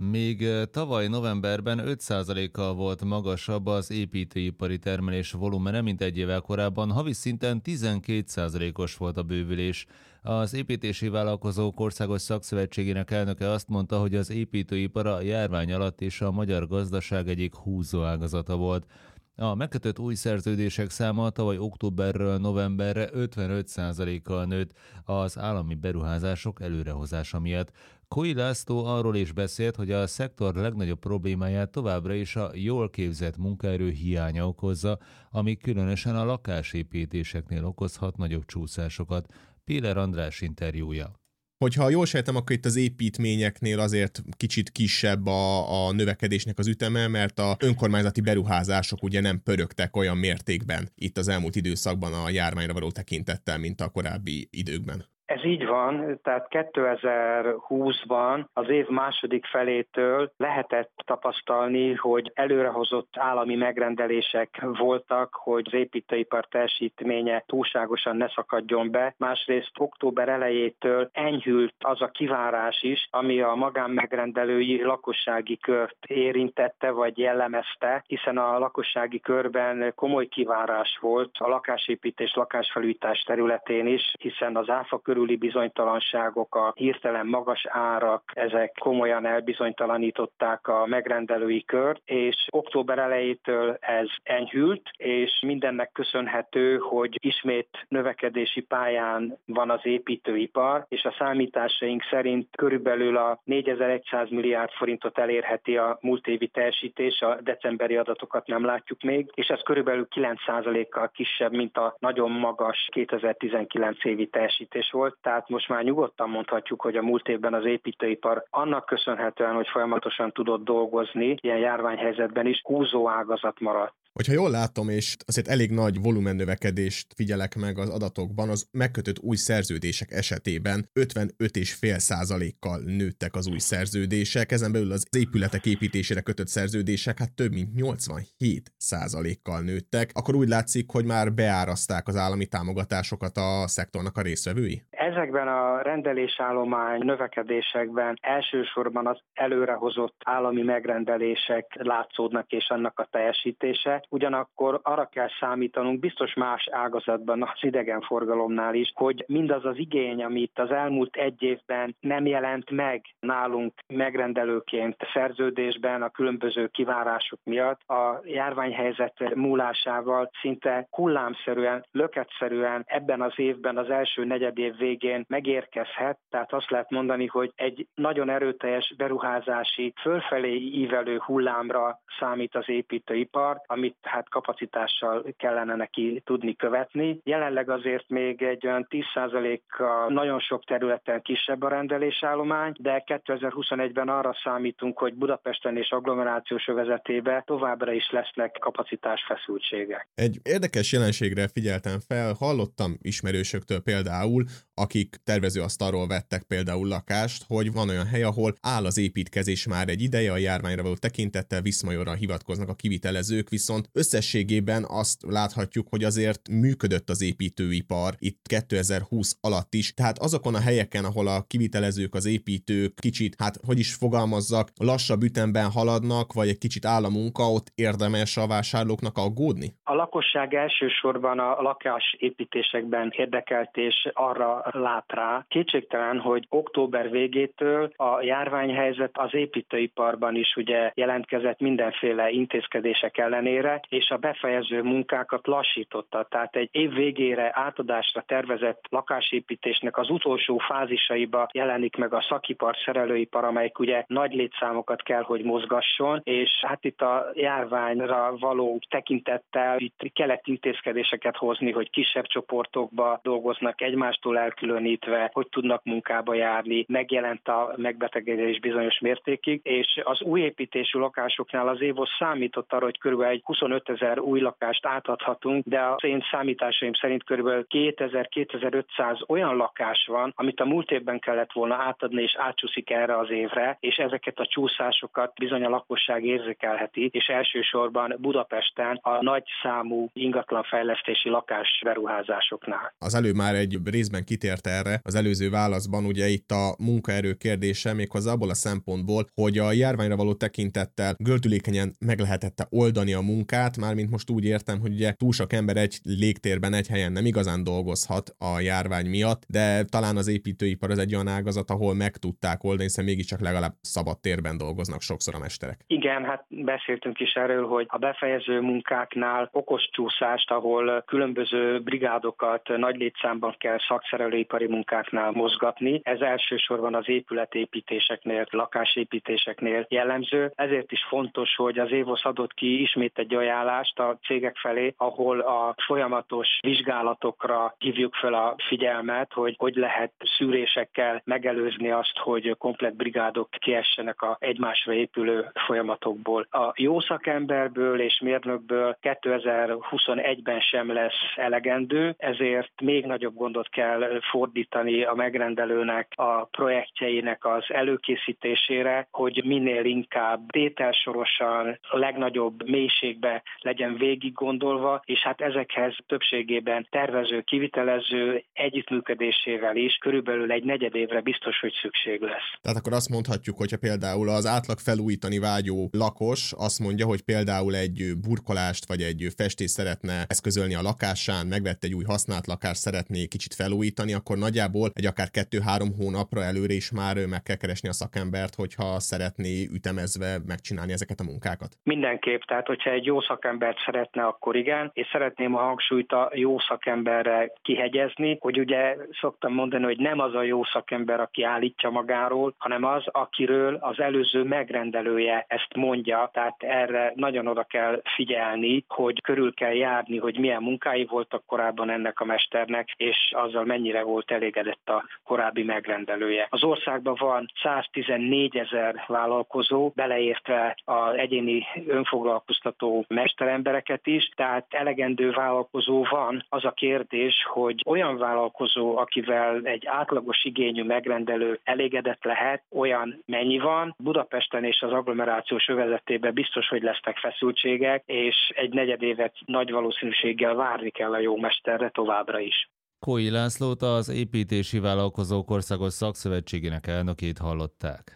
Még tavaly novemberben 5%-kal volt magasabb az építőipari termelés volumene, mint egy évvel korábban, havi szinten 12%-os volt a bővülés. Az építési vállalkozók országos szakszövetségének elnöke azt mondta, hogy az építőipar a járvány alatt és a magyar gazdaság egyik húzóágazata volt. A megkötött új szerződések száma tavaly októberről novemberre 55%-kal nőtt az állami beruházások előrehozása miatt. Koi László arról is beszélt, hogy a szektor legnagyobb problémáját továbbra is a jól képzett munkaerő hiánya okozza, ami különösen a lakásépítéseknél okozhat nagyobb csúszásokat. Péler András interjúja. Hogyha jól sejtem, akkor itt az építményeknél azért kicsit kisebb a növekedésnek az üteme, mert a önkormányzati beruházások ugye nem pörögtek olyan mértékben itt az elmúlt időszakban a járványra való tekintettel, mint a korábbi időkben. Ez így van, tehát 2020-ban az év második felétől lehetett tapasztalni, hogy előrehozott állami megrendelések voltak, hogy az építőipar teljesítménye túlságosan ne szakadjon be. Másrészt október elejétől enyhült az a kivárás is, ami a magánmegrendelői lakossági kört érintette vagy jellemezte, hiszen a lakossági körben komoly kivárás volt a lakásépítés, lakásfelújítás területén is, hiszen az áfa körüli bizonytalanságok, a hirtelen magas árak, ezek komolyan elbizonytalanították a megrendelői kört, és október elejétől ez enyhült, és mindennek köszönhető, hogy ismét növekedési pályán van az építőipar, és a számításaink szerint körülbelül a 4100 milliárd forintot elérheti a múlt évi teljesítés, a decemberi adatokat nem látjuk még, és ez körülbelül 9%-kal kisebb, mint a nagyon magas 2019 évi teljesítés volt. Tehát most már nyugodtan mondhatjuk, hogy a múlt évben az építőipar annak köszönhetően, hogy folyamatosan tudott dolgozni, ilyen járványhelyzetben is húzó ágazat maradt. Hogyha jól látom, és azért elég nagy volumennövekedést figyelek meg az adatokban, az megkötött új szerződések esetében 55,5%-kal nőttek az új szerződések, ezen belül az épületek építésére kötött szerződések több mint 87%-kal nőttek, akkor úgy látszik, hogy már beárazták az állami támogatásokat a szektornak a résztvevői? Ezekben a rendelésállomány növekedésekben elsősorban az előrehozott állami megrendelések látszódnak és annak a teljesítése. Ugyanakkor arra kell számítanunk, biztos más ágazatban, az idegenforgalomnál is, hogy mindaz az igény, amit az elmúlt egy évben nem jelent meg nálunk megrendelőként szerződésben a különböző kivárások miatt, a járványhelyzet múlásával szinte hullámszerűen, löketszerűen ebben az évben, az első negyedév végén megérkezhet. Tehát azt lehet mondani, hogy egy nagyon erőteljes beruházási, fölfelé ívelő hullámra számít az építőipar, amit kapacitással kellene neki tudni követni. Jelenleg azért még egy olyan 10%-a nagyon sok területen kisebb a rendelésállomány, de 2021-ben arra számítunk, hogy Budapesten és agglomerációs övezetében továbbra is lesznek kapacitásfeszültségek. Egy érdekes jelenségre figyeltem fel, hallottam ismerősöktől például, akik tervezőasztalról vettek például lakást, hogy van olyan hely, ahol áll az építkezés már egy ideje, a járványra való tekintettel Viszmajorra hivatkoznak a kivitelezők, viszont összességében azt láthatjuk, hogy azért működött az építőipar itt 2020 alatt is. Tehát azokon a helyeken, ahol a kivitelezők, az építők kicsit, hogy is fogalmazzak, lassabb ütemben haladnak, vagy egy kicsit áll a munka, ott érdemes a vásárlóknak aggódni? A lakosság elsősorban a lakásépítésekben érdekelt és arra lát rá. Kétségtelen, hogy október végétől a járványhelyzet az építőiparban is ugye jelentkezett mindenféle intézkedések ellenére, és a befejező munkákat lassította. Tehát egy év végére átadásra tervezett lakásépítésnek az utolsó fázisaiba jelenik meg a szakipar, szerelőipar, amelyik ugye nagy létszámokat kell, hogy mozgasson, és itt a járványra való tekintettel itt kellett intézkedéseket hozni, hogy kisebb csoportokba dolgoznak, egymástól elkülönítve, hogy tudnak munkába járni, megjelent a megbetegedés bizonyos mértékig, és az új építésű lakásoknál az évos számított arra, hogy körülbelül 25 000 új lakást átadhatunk, de az én számításaim szerint körülbelül 2000-2500 olyan lakás van, amit a múlt évben kellett volna átadni, és átcsúszik erre az évre, és ezeket a csúszásokat bizony a lakosság érzékelheti, és elsősorban Budapesten a nagy számú ingatlanfejlesztési lakásberuházásoknál. Az előbb már egy részben kitért kitért erre az előző válaszban, ugye itt a munkaerő kérdése, méghozzá abból a szempontból, hogy a járványra való tekintettel gördülékenyen meg lehetett oldani a munkát, mármint most úgy értem, hogy ugye túl sok ember egy légtérben, egy helyen nem igazán dolgozhat a járvány miatt, de talán az építőipar az egy olyan ágazat, ahol meg tudták oldani, hiszen mégiscsak legalább szabad térben dolgoznak sokszor a mesterek. Igen, hát beszéltünk is erről, hogy a befejező munkáknál okos csúszást, ahol különböző brigádokat nagy létszámban kell szakszerelőipari munkáknál mozgatni. Ez elsősorban az épületépítéseknél, lakásépítéseknél jellemző. Ezért is fontos, hogy az ÉVOSZ adott ki ismét egy ajánlást a cégek felé, ahol a folyamatos vizsgálatokra hívjuk fel a figyelmet, hogy lehet szűrésekkel megelőzni azt, hogy komplett brigádok kiessenek a egymásra épülő folyamatokból. A jó szakemberből és mérnökből 2021-ben sem lesz elegendő, ezért még nagyobb gondot kell fordítani a megrendelőnek a projektjeinek az előkészítésére, hogy minél inkább tételsorosan, a legnagyobb mélységbe legyen végig gondolva, és hát ezekhez többségében tervező, kivitelező együttműködésével is körülbelül egy negyedévre biztos, hogy szükség lesz. Tehát akkor azt mondhatjuk, hogyha például az átlag felújítani vágyó lakos azt mondja, hogy például egy burkolást vagy egy festést szeretne eszközölni a lakásán, megvett egy új használt lakást, szeretné kicsit felújítani, akkor nagyjából egy akár 2-3 hónapra előre is már meg kell keresni a szakembert, hogyha szeretné ütemezve megcsinálni ezeket a munkákat. Mindenképp, tehát hogyha egy jó szakembert szeretne, akkor igen, és szeretném a hangsúlyt a jó szakemberre kihegyezni, hogy ugye szoktam mondani, hogy nem az a jó szakember, aki állítja magáról, hanem az, akiről az előző megrendelője ezt mondja, tehát erre nagyon oda kell figyelni, hogy körül kell járni, hogy milyen munkái voltak korábban ennek a mesternek, és azzal mennyire volt elégedett a korábbi megrendelője. Az országban van 114 000 vállalkozó, beleértve az egyéni önfoglalkoztató mesterembereket is, tehát elegendő vállalkozó van. Az a kérdés, hogy olyan vállalkozó, akivel egy átlagos igényű megrendelő elégedett lehet, olyan mennyi van. Budapesten és az agglomerációs övezetében biztos, hogy lesznek feszültségek, és egy negyedévet nagy valószínűséggel várni kell a jó mesterre továbbra is. Kói Lászlót, az Építési Vállalkozók Országos Szakszövetségének elnökét hallották.